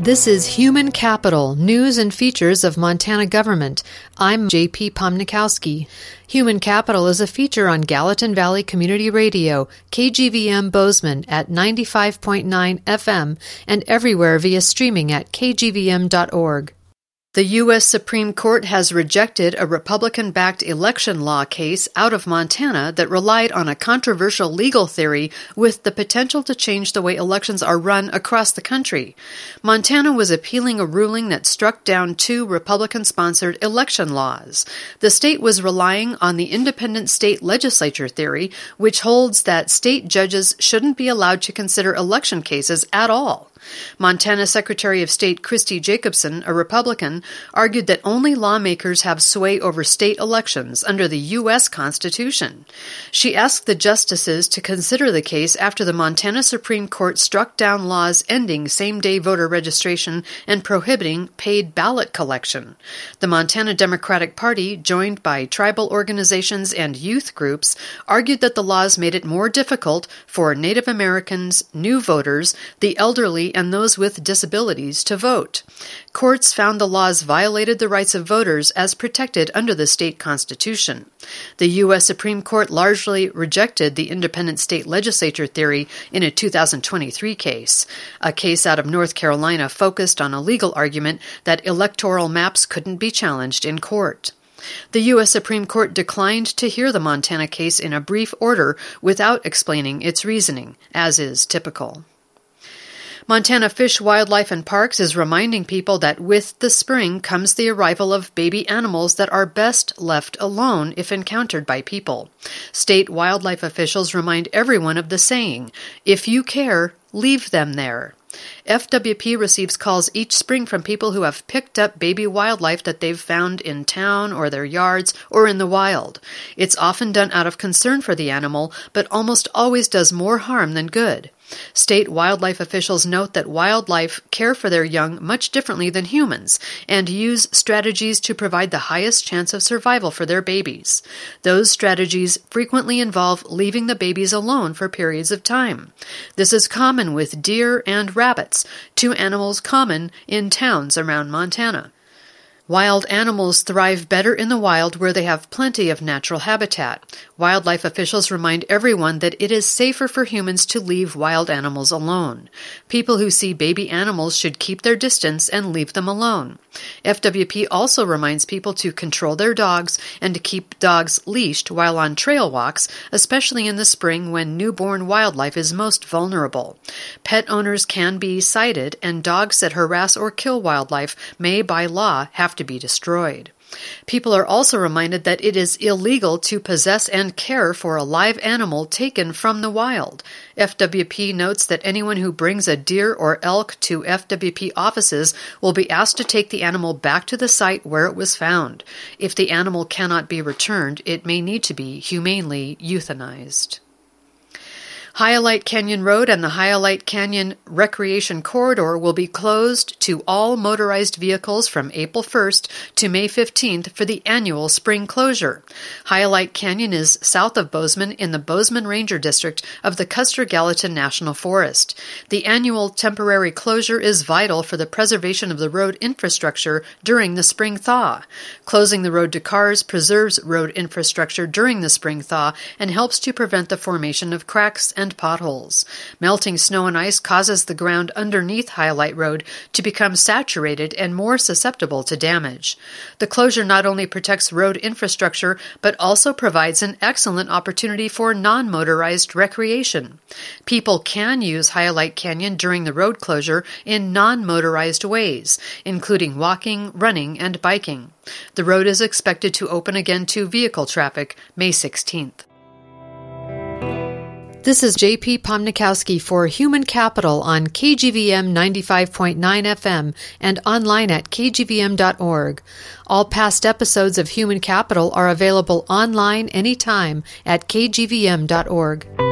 This is Human Capital, News and Features of Montana Government. I'm J.P. Pomnikowski. Human Capital is a feature on Gallatin Valley Community Radio, KGVM Bozeman at 95.9 FM and everywhere via streaming at kgvm.org. The U.S. Supreme Court has rejected a Republican-backed election law case out of Montana that relied on a controversial legal theory with the potential to change the way elections are run across the country. Montana was appealing a ruling that struck down two Republican-sponsored election laws. The state was relying on the independent state legislature theory, which holds that state judges shouldn't be allowed to consider election cases at all. Montana Secretary of State Christy Jacobson, a Republican, argued that only lawmakers have sway over state elections under the U.S. Constitution. She asked the justices to consider the case after the Montana Supreme Court struck down laws ending same-day voter registration and prohibiting paid ballot collection. The Montana Democratic Party, joined by tribal organizations and youth groups, argued that the laws made it more difficult for Native Americans, new voters, the elderly, and those with disabilities to vote. Courts found the laws violated the rights of voters as protected under the state constitution. The U.S. Supreme Court largely rejected the independent state legislature theory in a 2023 case. A case out of North Carolina focused on a legal argument that electoral maps couldn't be challenged in court. The U.S. Supreme Court declined to hear the Montana case in a brief order without explaining its reasoning, as is typical. Montana Fish, Wildlife and Parks is reminding people that with the spring comes the arrival of baby animals that are best left alone if encountered by people. State wildlife officials remind everyone of the saying, "If you care, leave them there." FWP receives calls each spring from people who have picked up baby wildlife that they've found in town or their yards or in the wild. It's often done out of concern for the animal, but almost always does more harm than good. State wildlife officials note that wildlife care for their young much differently than humans and use strategies to provide the highest chance of survival for their babies. Those strategies frequently involve leaving the babies alone for periods of time. This is common with deer and rabbits, two animals common in towns around Montana. Wild animals thrive better in the wild where they have plenty of natural habitat. Wildlife officials remind everyone that it is safer for humans to leave wild animals alone. People who see baby animals should keep their distance and leave them alone. FWP also reminds people to control their dogs and to keep dogs leashed while on trail walks, especially in the spring when newborn wildlife is most vulnerable. Pet owners can be cited, and dogs that harass or kill wildlife may, by law, have to be destroyed. People are also reminded that it is illegal to possess and care for a live animal taken from the wild. FWP notes that anyone who brings a deer or elk to FWP offices will be asked to take the animal back to the site where it was found. If the animal cannot be returned, it may need to be humanely euthanized. Hyalite Canyon Road and the Hyalite Canyon Recreation Corridor will be closed to all motorized vehicles from April 1st to May 15th for the annual spring closure. Hyalite Canyon is south of Bozeman in the Bozeman Ranger District of the Custer-Gallatin National Forest. The annual temporary closure is vital for the preservation of the road infrastructure during the spring thaw. Closing the road to cars preserves road infrastructure during the spring thaw and helps to prevent the formation of cracks and potholes. Melting snow and ice causes the ground underneath Hyalite Road to become saturated and more susceptible to damage. The closure not only protects road infrastructure, but also provides an excellent opportunity for non-motorized recreation. People can use Hyalite Canyon during the road closure in non-motorized ways, including walking, running, and biking. The road is expected to open again to vehicle traffic May 16th. This is J.P. Pomnikowski for Human Capital on KGVM 95.9 FM and online at kgvm.org. All past episodes of Human Capital are available online anytime at kgvm.org.